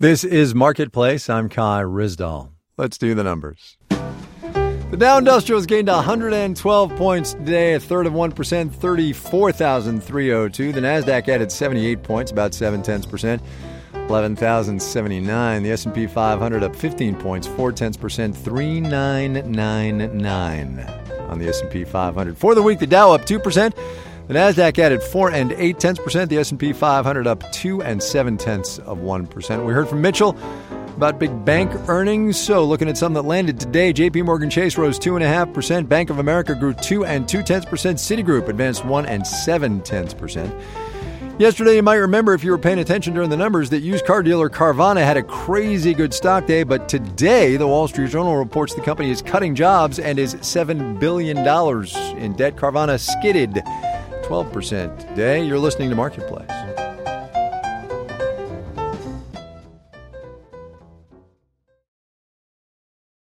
This is Marketplace. I'm Kai Ryssdal. Let's do the numbers. The Dow Industrial has gained 112 points today, a third of 1%, 34,302. The NASDAQ added 78 points, about 0.7%, 11,079. The S&P 500 up 15 points, 0.4%, 3999 on the S&P 500. For the week, the Dow up 2%. The NASDAQ added 4 0.8%. The S&P 500 up 2 0.7%. We heard from Mitchell about big bank earnings. So looking at some that landed today, JP Morgan Chase rose 2.5%. Bank of America grew 2 0.2%. Citigroup advanced 1 0.7%. Yesterday, you might remember, if you were paying attention during the numbers, that used car dealer Carvana had a crazy good stock day. But today, the Wall Street Journal reports the company is cutting jobs and is $7 billion in debt. Carvana skidded 12% today. You're listening to Marketplace.